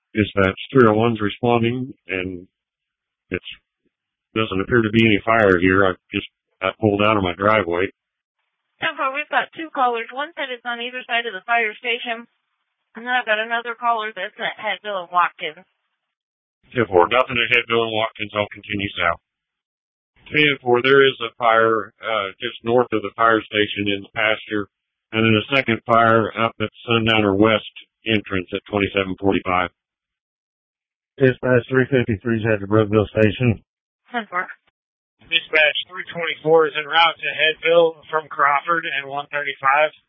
Dispatch 301's responding, and it doesn't appear to be any fire here. I just got pulled out of my driveway. 10-4, we've got two callers. One said it's on either side of the fire station, and then I've got another caller that's at Headville and Watkins. 10-4, nothing at Headville and Watkins. I'll continue south. 10-4, there is a fire just north of the fire station in the pasture, and then a second fire up at Sundowner West entrance at 2745. Dispatch 353 is at the Brookville station. 10-4. Dispatch 324 is en route to Headville from Crawford and 135.